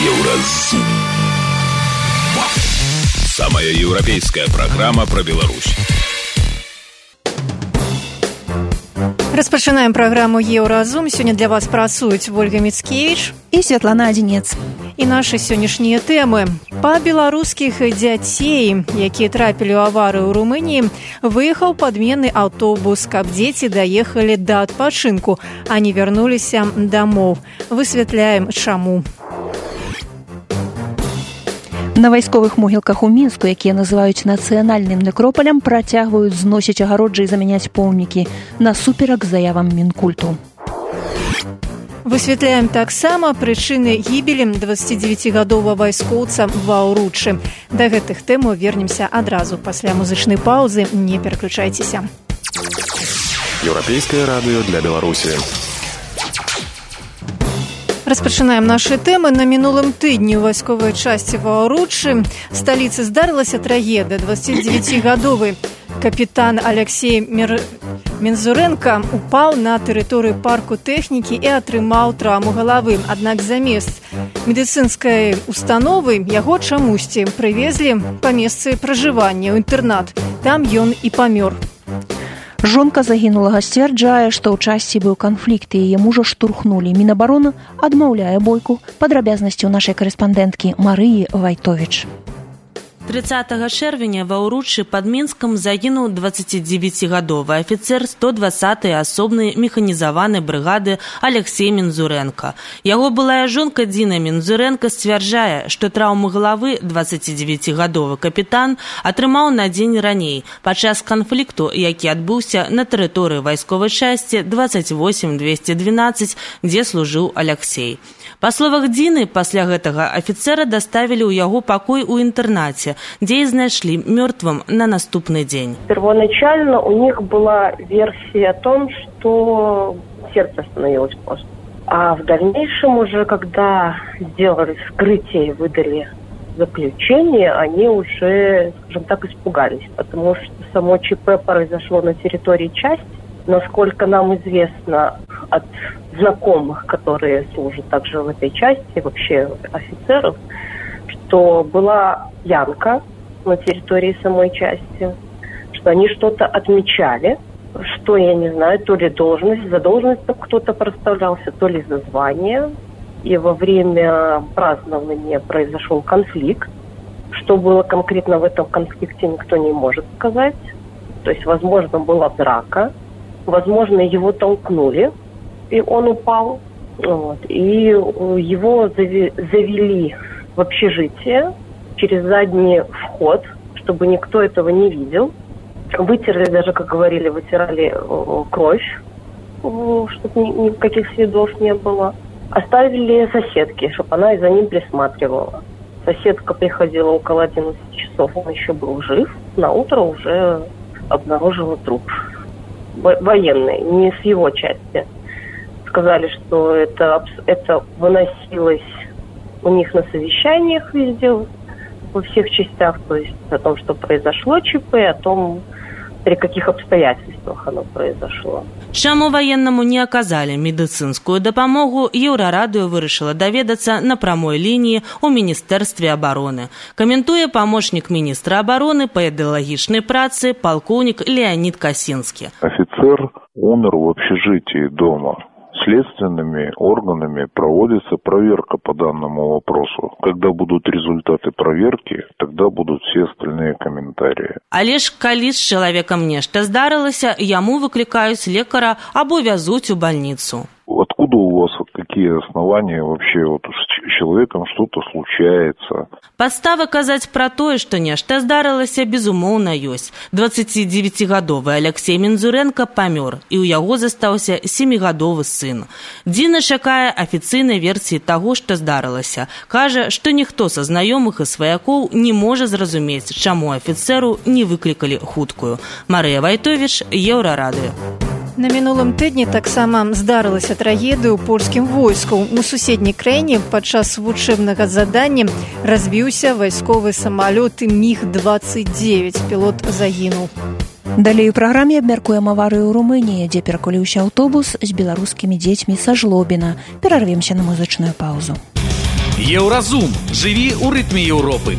Еўразум. Самая европейская программа про Беларусь. Распачынаем праграму «Еўразум». Сёння для вас працуюць Ольга Мицкевич і Святлана Адзінец. І нашы сённяшнія тэмы. Па беларускіх дзяцей, якія трапілі ў аварыю ў Румыніі, выехаў падменны аўтобус, каб дзеці даехалі да адпачынку, а не вярнуліся дамоў. Высвятляем, чаму. На вайсковых могілках у Мінску, якія называюць нацыянальным некропалем, працягваюць зносіць агароджы і замяняць помнікі насуперак заявам Мінкульту. Высвятляем таксама прычыны гібелі 29-гадовага вайскоўца ва Ўруччы. Да гэтых тэмаў вернемся адразу пасля музычнай паўзы. Не пераключайцеся. Еўрапейскае радыё для Беларусі. Распачынаем нашы тэмы. На мінулым тыдні ў вайсковай часці ва Ўруччы, сталіцы, здарылася трагедыя. 29-гадовы капітан Алексей Мензуренко упаў на тэрыторыі парку тэхнікі і атрымаў траўму галавы. Аднак замест медыцынскай установы яго чамусьці прывезлі па месцы пражывання ў інтэрнат. Там ён і памёр. Жонка загінулага сцвярджае, што ў часці быў канфлікт і яе мужа штурхнулі. Мінабароны адмаўляе бойку. Падрабязнасці ў нашай карэспандэнткі Марыі Вайтовіч. 30 чэрвеня ва Ўруччы пад Мінскам загінуў 29-гадовы афіцэр 120-й асобнай механізаванай брыгады Алексей Мензуренко. Яго былая жонка Дина Мензуренко сцвярджае, што траўму галавы 29-гадовы капітан атрымаў на дзень раней падчас канфлікту, які адбыўся на тэрыторыі вайсковай часці 28-212, дзе служыў Алексей. Па словах Дины, пасля гэтага афіцэра даставілі ў яго пакой у інтэрнаце, дзе і знайшлі мёртвым на наступны дзень. Первоначально у них была версия о том, что сердце остановилось просто. А в дальнейшем уже, когда сделали вскрытие и выдали заключение, они уже, скажем так, испугались, потому что само ЧП произошло на территории части. Насколько нам известно от знакомых, которые служат также в этой части, вообще офицеров, что была пьянка на территории самой части, что они что-то отмечали, что, я не знаю, то ли за должность кто-то проставлялся, то ли за звание. И во время празднования произошел конфликт. Что было конкретно в этом конфликте, никто не может сказать. То есть, возможно, была драка. Возможно, его толкнули, и он упал. Вот. И его завели в общежитие через задний вход, чтобы никто этого не видел. Вытерли, даже, как говорили, вытирали кровь, чтобы никаких следов не было. Оставили соседке, чтобы она и за ним присматривала. Соседка приходила около 11 часов, он еще был жив. На утро уже обнаружила труп. Военные, не с его части. Сказали, что это выносилось у них на совещаниях везде, во всех частях, то есть о том, что произошло ЧП, о том, при каких обстоятельствах оно произошло. Чаму ваеннаму не аказалі медыцынскую дапамогу, Еўрарадыё вырашыла даведацца на прамой лініі ў Міністэрстве абароны. Каментуе памочнік міністра абароны па ідэалагічнай працы палкоўнік Леонид Касинский. Офицер умер в общежитии дома. Следственными органами проводится проверка по данному вопросу. Когда будут результаты проверки, тогда будут все остальные комментарии. Але ж калі з чалавекам нешта здарылася, яму выклікаюць лекара або вязуць у больницу. Откуда у вас какие основания вообще с человеком что-то случается? Падставы казаць пра тое, што нешта здарылася, безумоўна ёсць. 29-гадовы Алексей Мензуренко памёр, і ў яго застаўся 7-гадовы сын. Дина чакае афіцыйнай версіі таго, што здарылася. Кажа, што ніхто са знаёмых і сваякоў не можа зразумець, чаму афіцэру не выклікалі хуткую. Марыя Вайтовіч, Еўрарадыё. На мінулым тыдні таксама здарылася трагедыя ў польскім войску. У суседняй краіне падчас вучэбнага задання разбіўся вайсковы самалёт МіГ-29. Пілот загінуў. Далей у праграме абмяркуем аварыю ў Румыніі, дзе перакуліўся аўтобус з беларускімі дзецьмі са Жлобіна. Перарвемся на музычную паўзу. Еўразум. Жыві ў рытме Еўропы.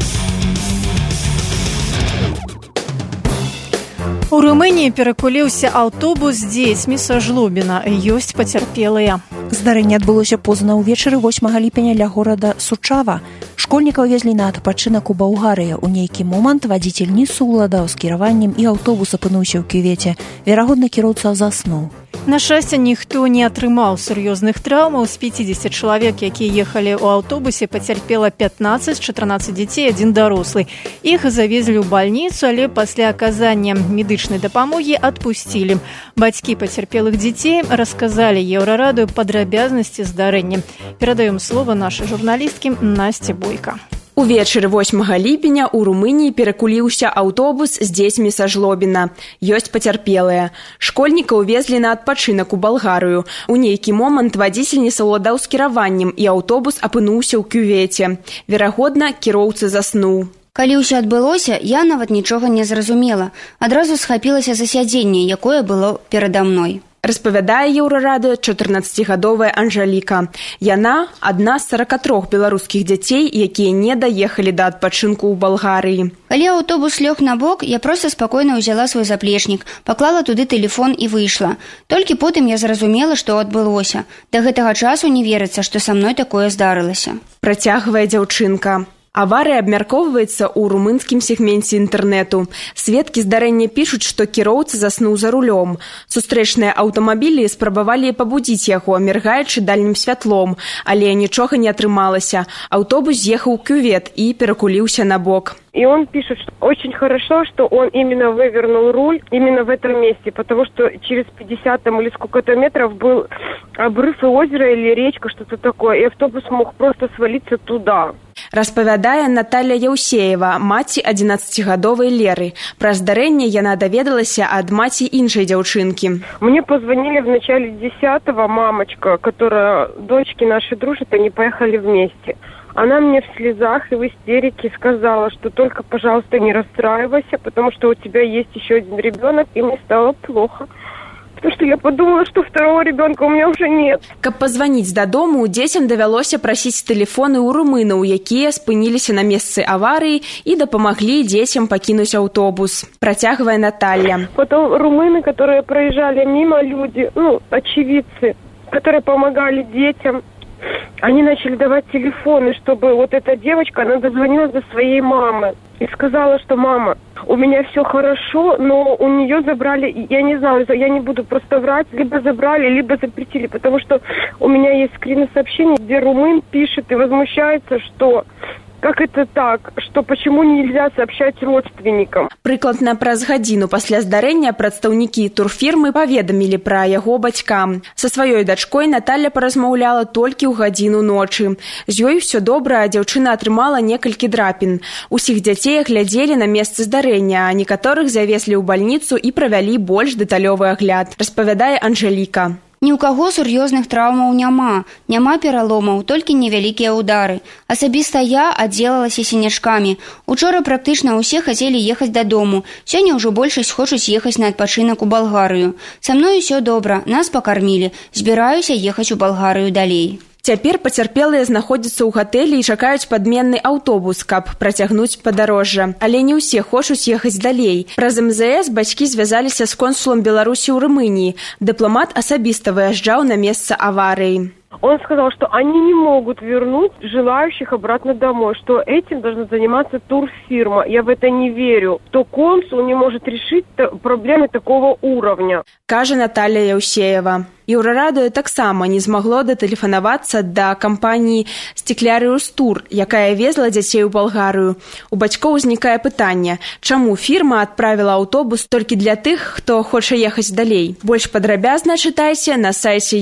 У Румыніі перакуліўся аўтобус з дзецьмі са Жлобіна. Ёсць пацярпелыя. Здарэнне адбылося позна ўвечары 8 ліпеня ля горада Сучава. Школьнікаў везлі на адпачынак у Балгарыю. У нейкі момант вадзіцель не суладаў з кіраваннем і аўтобус апынуўся ў кювеце. Верагодна, кіроўца заснуў. На шчасце, ніхто не атрымаў сур'ёзных траўмаў. З 50 чалавек, якія ехалі ў аўтобусе, пацярпела 15-14 дзяцей, адзін дарослы. Іх завезлі ў бальніцу, але пасля аказання медычнай дапамогі адпусцілі. Бацькі пацярпелых дзяцей расказалі Еўрарадыё падрабязнасці здарэння. Перадаём слова нашай журналісткі Насце Бойка. Увечары 8 ліпеня ў Румыніі перакуліўся аўтобус з дзецьмі са Жлобіна. Ёсць пацярпелыя. Школьнікаў везлі на адпачынак у Балгарыю. У нейкі момант вадзіцель не саўладаў з кіраваннем, і аўтобус апынуўся ў кювеце. Верагодна, кіроўца заснуў. Калі ўсё адбылося, я нават нічога не зразумела. Адразу схапілася за сядзенне, якое было перада мной. Распавядае Еўрарадыё 14-гадовая Анжаліка. Яна – адна з 43 беларускіх дзяцей, якія не даехалі да адпачынку ў Балгарыі. Калі аўтобус лёг на бок, я проста спакойна ўзяла свой заплечнік, паклала туды тэлефон і выйшла. Толькі потым я зразумела, што адбылося. Да гэтага часу не верыцца, што са мной такое здарылася. Працягвае дзяўчынка. Аварыя абмяркоўваецца ў румынскім сегменце інтэрнэту. Сведкі здарэння пішуць, што кіроўца заснуў за рулём. Сустрэчныя аўтамабілі спрабавалі пабудзіць яго, міргаючы дальнім святлом, але нічога не атрымалася. Аўтобус з'ехаў у кювет і перакуліўся на бок. И он пишет, что очень хорошо, что он именно вывернул руль именно в этом месте, потому что через 50 или сколько-то метров был обрыв и озеро или речка, что-то такое, и автобус мог просто свалиться туда. Распавядае Наталья Яўсеева, маці 11-гадовай Леры. Пра здарэнне яна даведалася ад маці іншай дзяўчынкі. Мне позвонили в начале 10-го мамочка, которая дочки наши дружат, они поехали вместе. Она мне в слезах и в истерике сказала, что только, пожалуйста, не расстраивайся, потому что у тебя есть еще один ребенок, и мне стало плохо. Потому что я подумала, что второго ребенка у меня уже нет. Каб пазваніць дадому, дзецям давялося прасіць тэлефоны ў румынаў, якія спыніліся на месцы аварыі і дапамаглі дзецям пакінуць аўтобус. Працягвае Наталья. Потом румыны, которые проезжали мимо, люди, очевидцы, которые помогали детям, они начали давать телефоны, чтобы вот эта девочка, она дозвонилась до своей мамы и сказала, что мама, у меня все хорошо, но у нее забрали, я не знаю, я не буду просто врать, либо забрали, либо запретили, потому что у меня есть скрины сообщений, где румын пишет и возмущается, что как это так, что почему нельзя сообщать родственникам. Прыкладна праз гадзіну пасля здарэння прадстаўнікі турфірмы паведамілі пра яго бацькам. Са сваёй дачкой Наталья паразмаўляла толькі ў гадзіну ночы. З ёй усё добра, а дзяўчына атрымала некалькі драпін. Усіх дзяцей глядзелі на месцы здарэння, а некаторых завезлі ў бальніцу і правялі больш дэталёвы агляд, распавядае Анжаліка. Ні ў каго сур'ёзных траўмаў няма. Няма пераломаў, толькі невялікія ўдары. Асабіста я аддзелалася сінячкамі. Учора практычна ўсе хацелі ехаць дадому. Сёння ўжо большасць хочуць ехаць на адпачынак у Балгарыю. Са мной усё добра, нас пакармілі. Збіраюся ехаць у Балгарыю далей. Цяпер пацярпелыя знаходзяцца ў гатэлі і чакаюць падменны аўтобус, каб працягнуць падарожжа. Але не ўсе хочуць ехаць далей. Праз МЗС бацькі звязаліся з консулам Беларусі ў Румынії. Дыпламат асабіста выязджаў на месца аварыі. Он сказал, что они не могут вернуть желающих обратно домой, что этим должна заниматься турфирма. Я в это не верю, что консул не может решить проблемы такого уровня. Кажа Наталья Яўсеева. Еўрарадыё таксама не змагло датэлефанавацца да кампаніі «Стеклярыус Тур», якая везла дзяцей у Балгарыю. У бацькоў узнікае пытанне, чаму фірма адправіла аўтобус толькі для тых, хто хоча ехаць далей. Больш падрабязна чытайце на сайце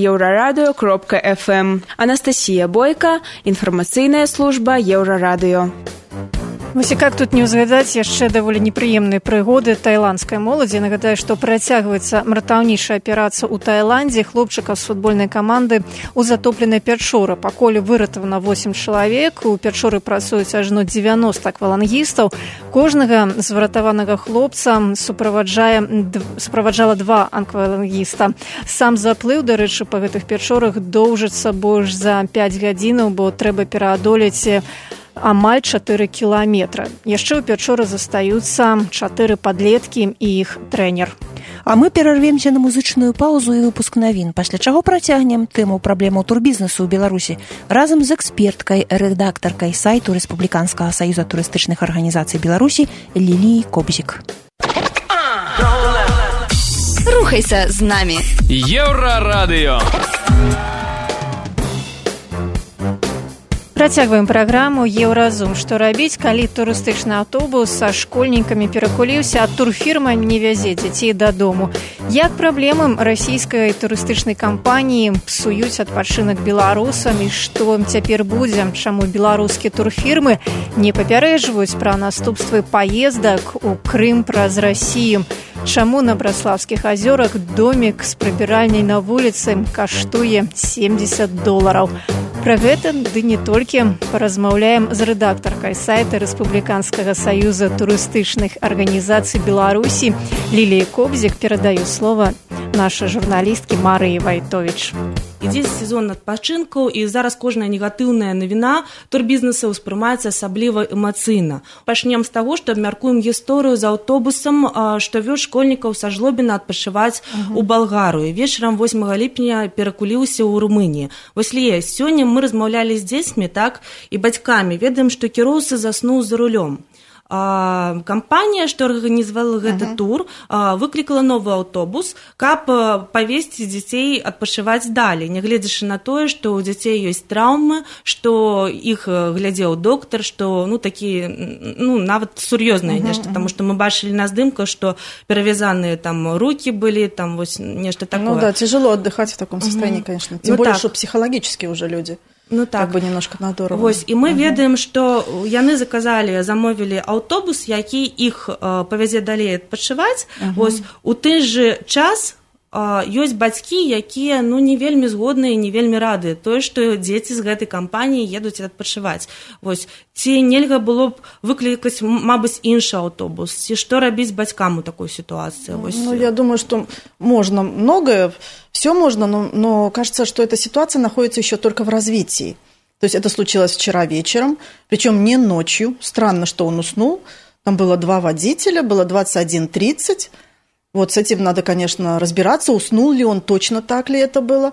euraradыё.fm. Анастасія Бойка, інфармацыйная служба Еўрарадыё. Вось і как тут не ўзгадаць яшчэ даволі непрыемныя прыгоды таіландскай моладзі. Нагадаю, што працягваецца мартаўнейшая аперацыя ў Таіландзе. Хлопчыка з футбольнай каманды ў затопленай пячоры. Пакуль выратавана 8 чалавек. У пячоры працуюць ажно 90 аквалангістаў. Кожнага з выратаванага хлопца суправаджала 2 аквалангіста. Сам заплыў, дарэчы, па гэтых пячорах доўжыцца больш за 5 гадзінаў, бо трэба пераадолець амаль 4 кіламетра. Яшчэ ў пячоры застаюцца 4 падлеткі і іх трэнер. А мы перарвемся на музычную паузу і выпуск навін, пасля чаго працягнем тэму праблемаў турбізнесу ў Беларусі разам з эксперткай, рэдактаркай сайту Рэспубліканскага саюза турыстычных арганізацый Беларусі Ліліяй Кобзік. Рухайся з намі. Еўрарадыё. Працягваем праграму «Еўразум». Што рабіць, калі турыстычны аўтобус са школьнікамі перакуліўся, а турфірма не вязе дзяцей дадому? Як праблемам расійскай турыстычнай кампаніі псуюць адпачынак беларусам і што цяпер будзе? Чаму беларускія турфірмы не папярэджваюць пра наступствы паездак у Крым праз Расію? Чаму на Браслаўскіх азёрах домік з прыбіральняй на вуліцы каштуе $70? Пра гэта, ды не толькі, паразмаўляем з рэдактаркай сайта Рэспубліканскага саюза турыстычных арганізацый Беларусі Ліліяй Кобзік. Перадаю слова нашай журналісткі Марыі Вайтовіч. Ідзе сезон адпачынкаў, і зараз кожная негатыўная навіна турбізнеса ўспрымаецца асабліва эмацыйна. Пачнем з таго, што абмяркуем гісторыю з аўтобусам, што вёз школьнікаў са Жлобіна адпачываць у Балгарыю. Вечарам 8 ліпеня перакуліўся ў Румыніі. Вось, Лія, сёння мы размаўлялі з дзецьмі, так, і бацькамі. Ведаем, што кіроўца заснуў за рулём. Кампанія, што арганізавала гэты тур, выклікала новы аўтобус, каб павесці дзяцей адпачываць далей, нягледзячы на тое, што ў дзяцей ёсць траўмы, што іх глядзеў доктар, што нават сур'ёзнае нешта, таму што мы бачылі на здымках, што перавязаныя там рукі былі, там вось нешта такое. Ну да, тяжело отдыхать в таком состоянии, конечно. Тем более, что психологически уже люди. Ну так, как бы немножко надорваны. Вось, і мы ведаем, што яны замовілі аўтобус, які іх павязе далей адпачываць. Вось, у той же час ёсць бацькі, якія не вельмі згодныя, не вельмі рады тое, што дзеці з гэтай кампаніі едуць адпачываць. Вось, ці нельга было б выклікаць, мабыць, іншы аўтобус, ці што рабіць бацькам у такой ситуации? Вось. Я думаю, что можно многое, все можно, но кажется, что эта ситуация находится еще только в развитии. То есть это случилось вчера вечером, причем не ночью. Странно, что он уснул. Там было 2 водителя, было 21:30. Вот с этим надо, конечно, разбираться, уснул ли он, точно так ли это было.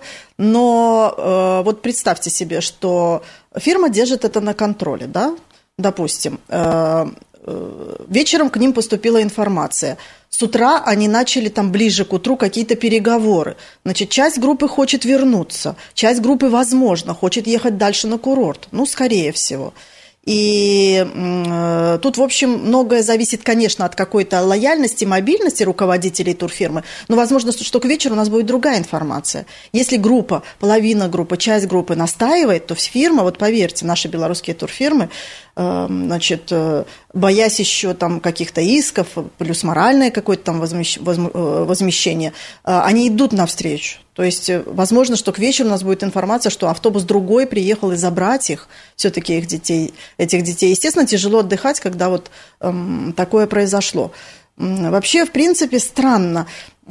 Но вот представьте себе, что фирма держит это на контроле, да? Допустим, вечером к ним поступила информация. С утра они начали там ближе к утру какие-то переговоры. Значит, часть группы хочет вернуться, часть группы, возможно, хочет ехать дальше на курорт. Скорее всего. И тут, в общем, многое зависит, конечно, от какой-то лояльности, мобильности руководителей турфирмы, но возможно, что к вечеру у нас будет другая информация. Если группа, половина группы, часть группы настаивает, то фирма, вот поверьте, наши белорусские турфирмы, значит, боясь еще там каких-то исков, плюс моральное какое-то там возмещение, они идут навстречу. То есть, возможно, что к вечеру у нас будет информация, что автобус другой приехал и забрать их, все-таки этих детей. Естественно, тяжело отдыхать, когда вот такое произошло. Вообще, в принципе, странно.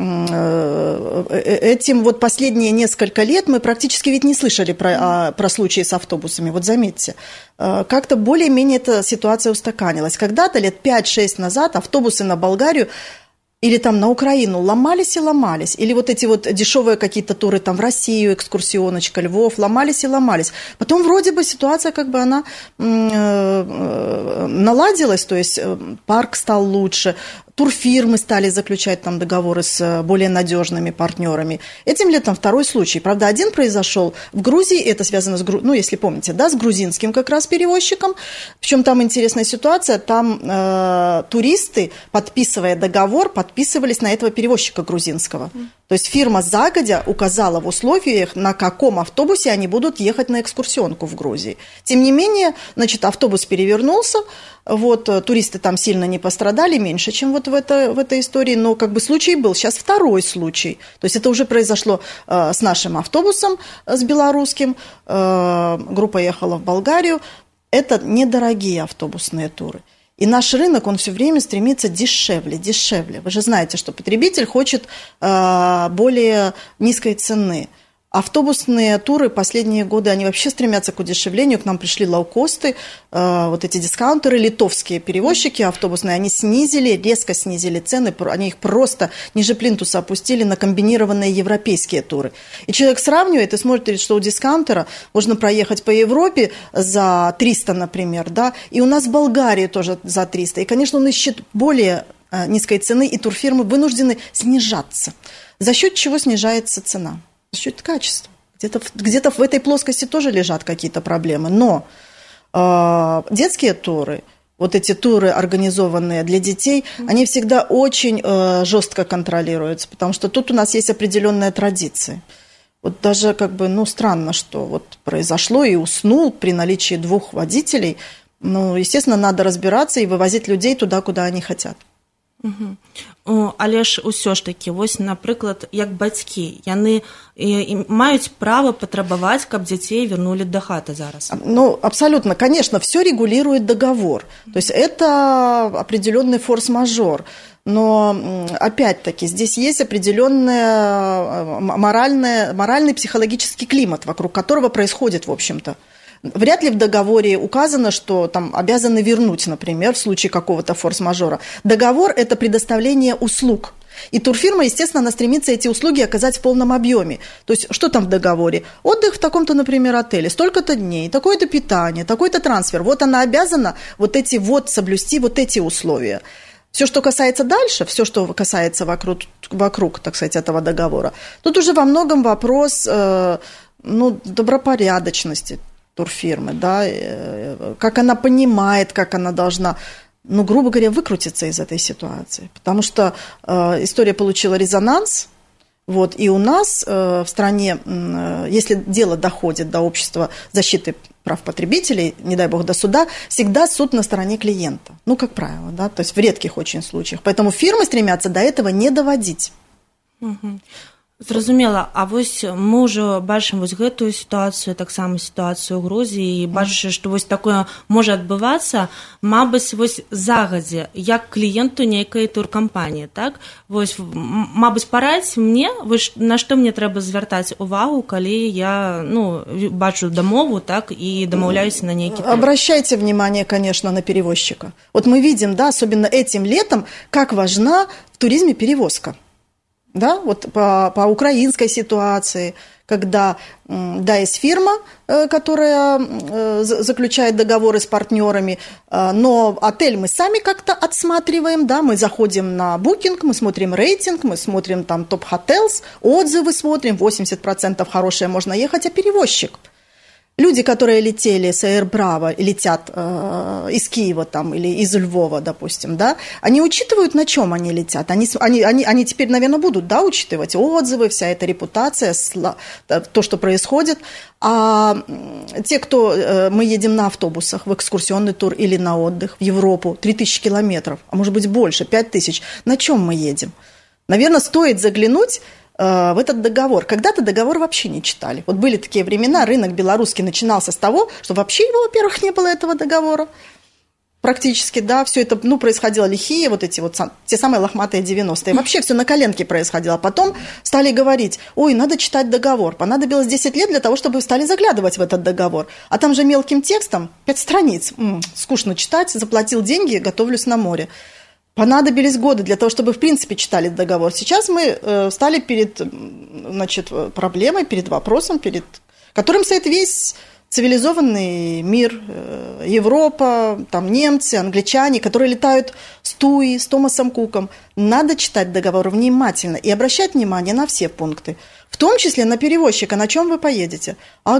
Этим вот последние несколько лет мы практически ведь не слышали про случаи с автобусами. Вот заметьте, как-то более-менее эта ситуация устаканилась. Когда-то, лет 5-6 назад, автобусы на Болгарию или там на Украину ломались и ломались, или вот эти вот дешевые какие-то туры там в Россию, экскурсионочка, Львов, ломались и ломались. Потом вроде бы ситуация как бы она наладилась, то есть парк стал лучше, турфирмы стали заключать там договоры с более надежными партнерами. Этим летом второй случай. Правда, один произошел в Грузии, это связано с, если помните, да, с грузинским как раз перевозчиком. Причем там интересная ситуация, там туристы, подписывая договор, подписывались на этого перевозчика грузинского. То есть фирма загодя указала в условиях, на каком автобусе они будут ехать на экскурсионку в Грузии. Тем не менее, значит, автобус перевернулся, вот, туристы там сильно не пострадали, меньше, чем вот в этой истории, но как бы случай был. Сейчас второй случай. То есть это уже произошло с нашим автобусом, с белорусским, группа ехала в Болгарию. Это недорогие автобусные туры. И наш рынок, он все время стремится дешевле. Вы же знаете, что потребитель хочет более низкой цены. Автобусные туры последние годы, они вообще стремятся к удешевлению. К нам пришли лоукосты, вот эти дискаунтеры, литовские перевозчики автобусные, они резко снизили цены, они их просто ниже плинтуса опустили на комбинированные европейские туры. И человек сравнивает и смотрит, что у дискаунтера можно проехать по Европе за 300, например, да, и у нас в Болгарии тоже за 300. И, конечно, он ищет более низкой цены, и турфирмы вынуждены снижаться. За счет чего снижается цена? За счет качества. Где-то в этой плоскости тоже лежат какие-то проблемы. Но детские туры, вот эти туры, организованные для детей, они всегда очень жестко контролируются, потому что тут у нас есть определенные традиции. Вот даже как бы, странно, что вот произошло и уснул при наличии 2 водителей. Естественно, надо разбираться и вывозить людей туда, куда они хотят. Але ж усё ж таки, вось, напрыклад, як бацькі, яны маюць права патрабаваць, каб дзяцей вернули до хаты зараз. Абсолютно, конечно, все регулирует договор. То есть это определенный форс-мажор. Но, опять-таки, здесь есть определенный моральный психологический климат, вокруг которого происходит, в общем-то. Вряд ли в договоре указано, что там обязаны вернуть, например, в случае какого-то форс-мажора. Договор – это предоставление услуг. И турфирма, естественно, она стремится эти услуги оказать в полном объеме. То есть, что там в договоре? Отдых в таком-то, например, отеле, столько-то дней, такое-то питание, такой-то трансфер. Вот она обязана соблюсти вот эти условия. Все, что касается дальше, все, что касается вокруг, так сказать, этого договора, тут уже во многом вопрос добропорядочности турфирмы, да, как она понимает, как она должна, грубо говоря, выкрутиться из этой ситуации. Потому что история получила резонанс, и у нас в стране, если дело доходит до общества защиты прав потребителей, не дай бог до суда, всегда суд на стороне клиента. Как правило, да, то есть в редких очень случаях. Поэтому фирмы стремятся до этого не доводить. Зразумела, а вось мы ўжо бачым вось гэтую сітуацыю, таксама сітуацыю ў Грузіі, і бачу, што вось такое можа адбывацца, мабыць, вось загадзя, як кліенту нейкай туркампаніі, так? Вось, мабыць, парадзь мне, вось, на што мне трэба звяртаць увагу, калі я, бачу дамову, так, і дамаўляюся на нейкі тур. Обращайте внимание, конечно, на перевозчика. Вот мы видим, да, особенно этим летом, как важна в туризме перевозка. Да, вот по украинской ситуации, когда, да, есть фирма, которая заключает договоры с партнерами, но отель мы сами как-то отсматриваем, да, мы заходим на Booking, мы смотрим рейтинг, мы смотрим там Top Hotels, отзывы смотрим, 80% хорошие можно ехать, а перевозчик. Люди, которые летели с Air Bravo и летят из Киева там, или из Львова, допустим, да, они учитывают, на чем они летят. Они теперь, наверное, будут, да, учитывать отзывы, вся эта репутация, то, что происходит. А те, кто мы едем на автобусах в экскурсионный тур или на отдых в Европу, 3000 километров, а может быть больше, 5000, на чем мы едем? Наверное, стоит заглянуть в этот договор. Когда-то договор вообще не читали. Вот были такие времена, рынок белорусский начинался с того, что вообще его, во-первых, не было этого договора. Практически, да, все это, происходило лихие, вот эти вот те самые лохматые 90-е. Вообще все на коленке происходило. Потом стали говорить, надо читать договор. Понадобилось 10 лет для того, чтобы стали заглядывать в этот договор. А там же мелким текстом 5 страниц. Скучно читать, заплатил деньги, готовлюсь на море. Понадобились годы для того, чтобы, в принципе, читали договор. Сейчас мы стали перед, проблемой, перед вопросом, перед которым стоит весь цивилизованный мир, Европа, там немцы, англичане, которые летают с Туи, с Томасом Куком. Надо читать договор внимательно и обращать внимание на все пункты, в том числе на перевозчика, на чем вы поедете.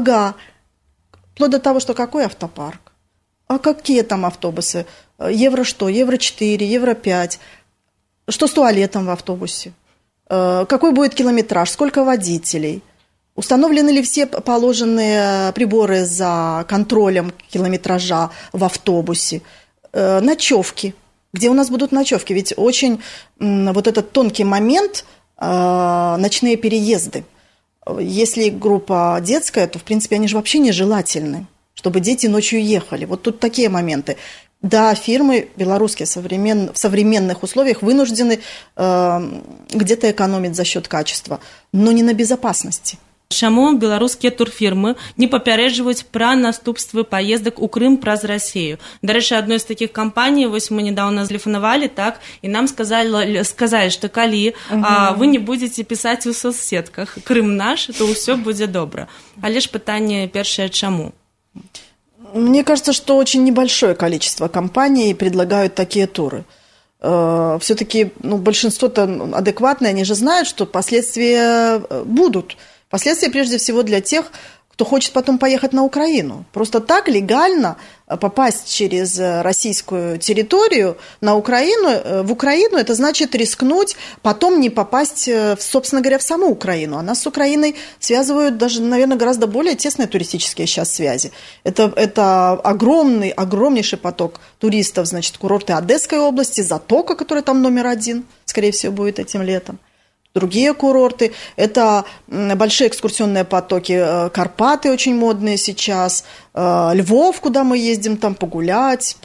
Вплоть до того, что какой автопарк, а какие там автобусы, евро что, евро 4, евро 5. Что с туалетом в автобусе? Какой будет километраж? Сколько водителей? Установлены ли все положенные приборы за контролем километража в автобусе? Ночевки. Где у нас будут ночевки? Ведь очень вот этот тонкий момент – ночные переезды. Если группа детская, то, в принципе, они же вообще нежелательны, чтобы дети ночью ехали. Вот тут такие моменты. Да, фирмы белорусские в современных условиях вынуждены где-то экономить за счет качества, но не на безопасности. Чаму беларускія турфірмы не папярэджваюць пра наступствы паездак у Крым праз Расію. Дарэчы, адной з такіх кампаній вось мы недавно тэлефанавалі, так, і нам сказалі, што калі вы не будзеце пісаць у соцсетках Крым наш, то ўсё будзе добра. Але ж пытанне першае, чаму? Мне кажется, что очень небольшое количество компаний предлагают такие туры. Все-таки большинство-то адекватные, они же знают, что последствия будут. Последствия прежде всего для тех, кто хочет потом поехать на Украину. Просто так легально попасть через российскую территорию в Украину, это значит рискнуть потом не попасть, собственно говоря, в саму Украину. А нас с Украиной связывают даже, наверное, гораздо более тесные туристические сейчас связи. Это огромнейший поток туристов, значит, курорты Одесской области, Затока, которая там номер 1, скорее всего, будет этим летом. Другие курорты, это большие экскурсионные потоки, Карпаты очень модные сейчас, Львов, куда мы ездим там погулять,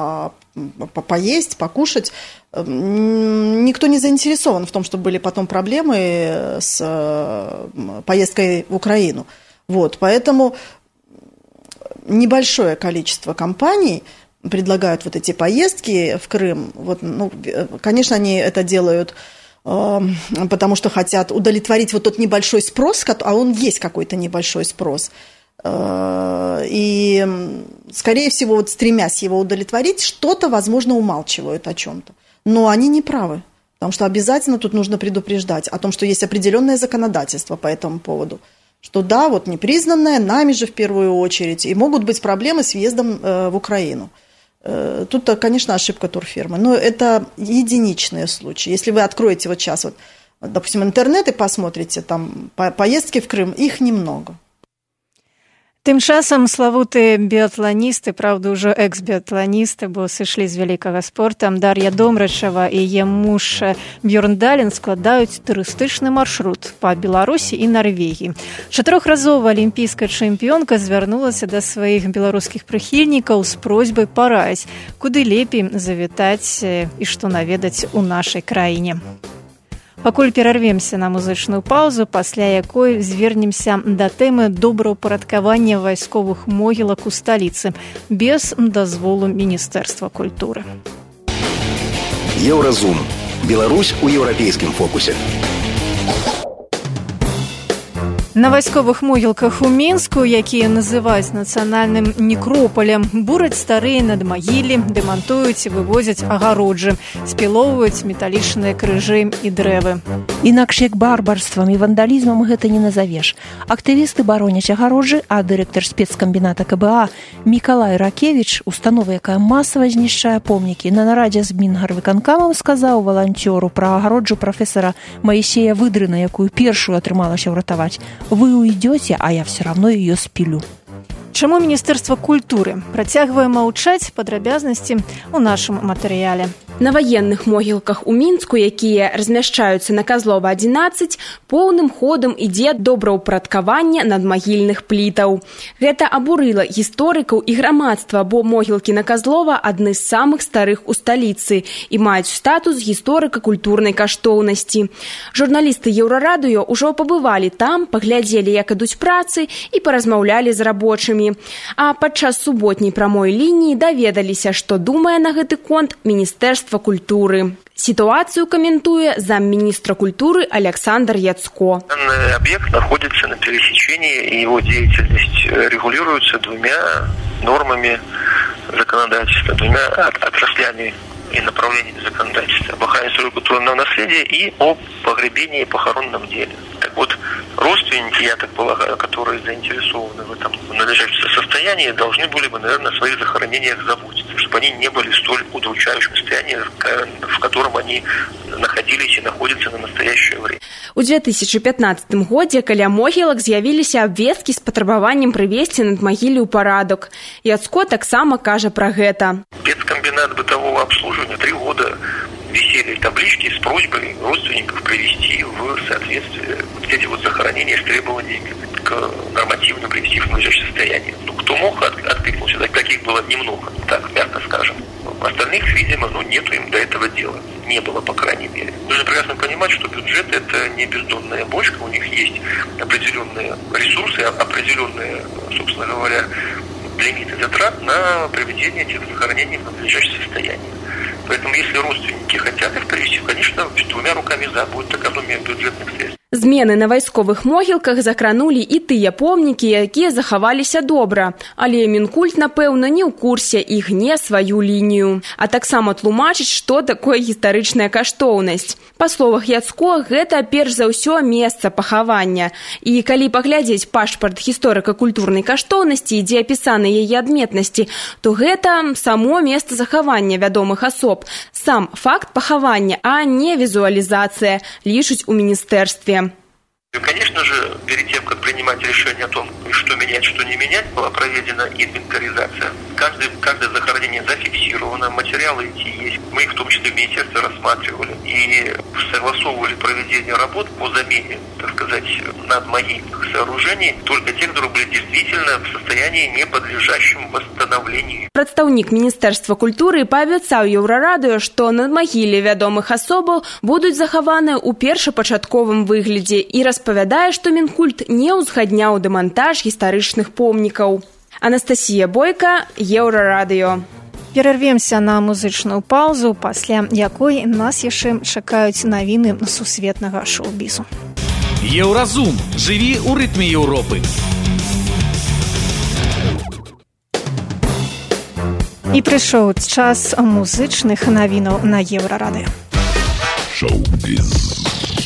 поесть, покушать. Никто не заинтересован в том, чтобы были потом проблемы с поездкой в Украину. Вот, поэтому небольшое количество компаний предлагают вот эти поездки в Крым. Вот, конечно, они это делают, потому что хотят удовлетворить вот тот небольшой спрос, а он есть какой-то небольшой спрос. И, скорее всего, вот стремясь его удовлетворить, что-то, возможно, умалчивают о чем-то. Но они не правы, потому что обязательно тут нужно предупреждать о том, что есть определенное законодательство по этому поводу. Что да, вот непризнанное, нами же в первую очередь, и могут быть проблемы с въездом в Украину. Тут, конечно, ошибка турфирмы, но это единичные случаи. Если вы откроете вот сейчас, допустим, интернет и посмотрите, там поездки в Крым, их немного. Тым часам славутыя біятланісты, правда, ўжо экс-біятланісты, бо сышлі з вялікага спорта, Дар'я Домрачева і яе муж Бьорн Дален складаюць турыстычны маршрут па Беларусі і Нарвегіі. Чатырохразовая алімпійская чэмпіёнка звярнулася да сваіх беларускіх прыхільнікаў з просьбай параіць, куды лепей завітаць і што наведаць у нашай краіне. Пакуль перарвемся на музычную паузу, пасля якой звернемся да тэмы добраўпарадкавання вайсковых могілак у сталіцы без дазволу Міністэрства культуры. Еўразум. Беларусь у еўрапейскім фокусе. На вайсковых могілках у Мінску, якія называюць нацыянальным некропалем, бураць старыя надмагіллі, дэмантуюць і вывозяць агароджы, спілоўваюць металічныя крыжы і дрэвы. Інакш як барбарствам і вандалізмам гэта не назавеш. Актывісты бароняць агароджы, а дырэктар спецкамбіната КБА Мікалай Ракевіч, установа, якая масава знішчае помнікі, на нарадзе з Мінгарвыканкамам сказаў валанцёру пра агароджу прафесара Маісея Выдрына, якую першую атрымалася ўратаваць. Вы уйдете, а я все равно ее спилю. Чаму Міністэрства культуры працягвае маўчаць, падрабязнасці ў нашым матэрыяле. На ваенных могілках у Мінску, якія размяшчаюцца на Казлова 11, поўным ходам ідзе добраўпарадкаванне надмагільных плітаў. Гэта абурыла гісторыкаў і грамадства, бо могілкі на Казлова адны з самых старых у сталіцы і маюць статус гісторыка-культурнай каштоўнасці. Журналісты Еўрарадыё ўжо пабывалі там, паглядзелі, як ідуць працы і паразмаўлялі з рабочымі. А падчас суботняй прамой лініі даведаліся, што думае на гэты конт Міністэрства культуры. Ситуацию комментуя замминистра культуры Александр Яцко. Данный объект находится на пересечении, и его деятельность регулируется двумя нормами законодательства, двумя отраслями и направлениями законодательства. Об охране культурного наследия и о погребении и похоронном деле. Так вот, родственники, я так полагаю, которые заинтересованы в этом надлежащем состоянии, должны были бы, наверное, о своих захоронениях заботиться, чтобы они не были столь удручающим состоянием, в котором они находились и находятся на настоящее время. У 2015 годзе каля могілак з'явіліся абвесткі з патрабаваннем прывесці надмагілле ў парадак. Яцко таксама кажа пра гэта. Спецкомбинат бытового обслуживания 3 года висели таблички с просьбой родственников привести в соответствие эти захоронения с требованиями к нормативно привести в надлежащее состояние. Кто мог, откликнулся. Таких было немного, так мягко скажем. Остальных, видимо, нету им до этого дела. Не было, по крайней мере. Нужно прекрасно понимать, что бюджет – это не бездонная бочка. У них есть определенные ресурсы, определенные, собственно говоря, лимиты затрат на приведение этих захоронений в надлежащее состояние. Поэтому, если родственники хотят их привести, конечно, 2 руками за, будет экономия бюджетных средств. Змены на вайсковых могілках закранулі і тыя помнікі, якія захаваліся добра. Але Мінкульт, напэўна, не ў курсе і гне сваю лінію. А таксама тлумачыць, што такое гістарычная каштоўнасць. Па словах Яцко, гэта перш за ўсё месца пахавання. І калі паглядзець пашпарт гісторыка-культурнай каштоўнасці, дзе апісаны яе адметнасці, то гэта само месца захавання вядомых асоб. Сам факт пахавання, а не візуалізацыя, лічуць у міністэрстве. Конечно же, перед тем, как принимать решение о том, что менять, что не менять, была проведена инвентаризация. Каждое захоронение зафиксировано, материалы эти есть. Мы их в том числе в министерстве рассматривали и согласовывали проведение работ по замене, так сказать, надмогильных сооружений, только те, которые были действительно в состоянии, не подлежащем восстановлению. Прадстаўнік Міністэрства культуры паабяцаў Еўрарадыё, што надмагіллі вядомых асобаў будуць захаваны ў першапачатковым выглядзе і распавядае, што Мінкульт не ўзгадняў дэмантаж гістарычных помнікаў. Анастасія Бойка, Еўрарадыё. Перарвемся на музычную паузу, пасля якой нас яшчэ чакаюць навіны сусветнага шоу-бізу. Еўразум. Жыві ў рытме Еўропы. І прыйшоў час музычных навінаў на Еўрарадыё. Шоу-біз.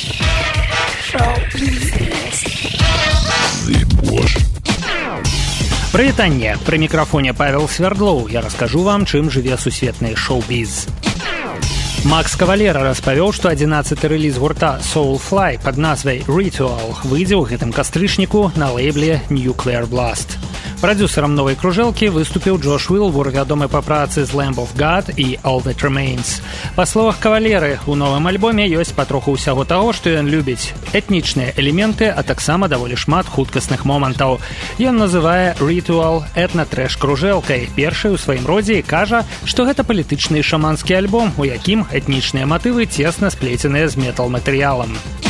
Прывітанне! Пры мікрафоне Павел Свердлоў. Я раскажу вам, чым жыве сусветны шоу-біз. Макс Кавалера распавёў, што 11-й рэліз гурта Soulfly пад назвай Ritual выйдзе ў гэтым кастрычніку на лейбле Nuclear Blast. Прадюсерам новай кружэлкі выступіў Джош Уилбур, вядомы па працы з Lamb of God і All That Remains. Па словах Кавалеры, у новым альбоме ёсць патроху ўсяго таго, што ён любіць. Этнічныя элементы, а таксама даволі шмат хуткасных момантаў. Ён называе Ritual этна-трэш-кружэлкай, першай у сваім родзе, і кажа, што гэта палітычны і шаманскі альбом, у якім этнічныя матывы цесна сплеценыя з метал-матэрыялам.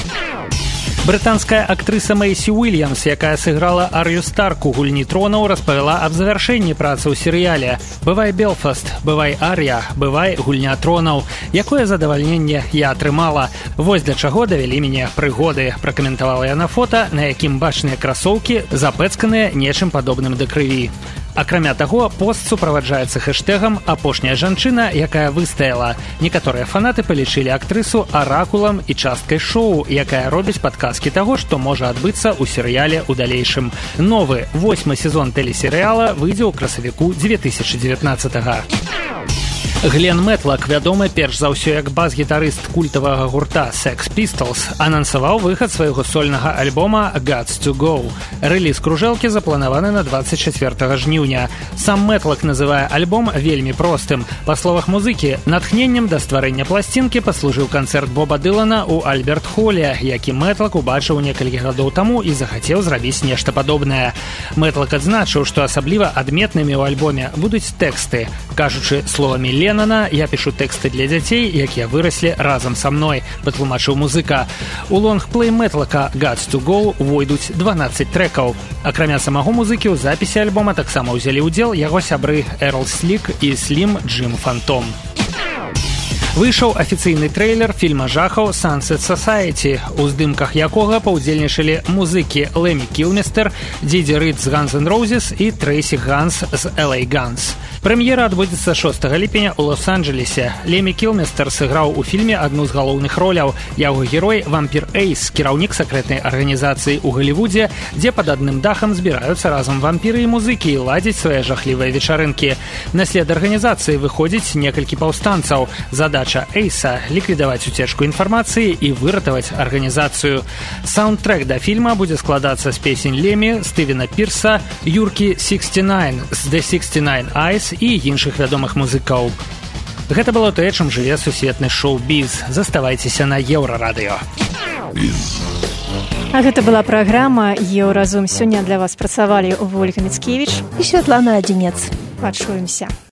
Брытанская актрыса Мэйсі Уильямс, якая сыграла Ар'ю Старк у «Гульні тронаў», распавяла аб завяршэнні працы ў серыяле. «Бывай Белфаст, бывай Ар'я, бывай Гульня тронаў. Якое задавальненне я атрымала. Вось для чаго давялі мяне прыгоды», пракаментавала яна фота, на якім бачныя красоўкі запэцканыя нечым падобным да крыві. Акрамя таго, пост суправаджаецца хэштэгам «Апошняя жанчына, якая выстаяла». Некаторыя фанаты палічылі актрысу аракулам і часткай шоу, якая робіць падказкі таго, што можа адбыцца ў серыяле ў далейшым. Новы 8-й сезон тэлесерыяла выйдзе ў красавіку 2019-га. Глен Мэтлак, вядомы перш за ўсё як бас-гітарыст культавага гурта Sex Pistols, анансаваў выхад свайго сольнага альбома «Gots to Go». Рэліз кружэлкі запланаваны на 24 жніўня. Сам Мэтлак называе альбом вельмі простым. Па словах музыкі, натхненнем да стварэння пласцінкі паслужыў канцэрт Боба Дылана ў Альберт-холе, які Мэтлак убачыў некалькі гадоў таму і захацеў зрабіць нешта падобнае. Мэтлак адзначыў, што асабліва адметнымі ў альбоме будуць тэксты. Кажучы словамі Леннана, я пишу тэксты для дзяцей, якія выраслі разам са мной, патлумачыў музыка. У лонгплей Мэтлака «Gots to Go» увойдуць 12 трэкаў. Акрамя самого музыкі, у запісе альбома таксама ўзялі ўдзел яго сябры Эрл Слік і Слім Джим Фантом. Выйшаў афіцыйны трэйлер фільма жахаў «Sunset Society», у здымках якога паўдзельнічалі музыкі Лэмі Кілмістер, Діді Рид з Guns N' Roses і Трэйсі Ганс з LA Guns. Прэм'ера адбудзецца 6 ліпеня ў Лос-Анджелесе. Лемі Кілмістер сыграў у фільме адну з галоўных роляў. Яго герой вампір Эйс, кіраўнік сакрэтнай арганізацыі ў Галівудзе, дзе пад адным дахам збіраюцца разам вампіры і музыкі і ладзіць свае жахлівыя вечарынкі. На след арганізацыі выходзіць некалькі паўстанцаў. Задача Эйса – ліквідаваць уцечку інфармацыі і выратаваць арганізацыю. Саундтрэк да фільма будзе складацца з песень Лемі, Стывена Пірса, Юркі 69 з The 69 Eyes і іншых вядомых музыкаў. Гэта было тое, чым жыве сусветны шоу-біз. Заставайцеся на Еўрарадыё. А гэта была праграма «Еўразум». Сёння для вас працавалі Ольга Міцкевіч і Святлана Адзінец. Пачуемся.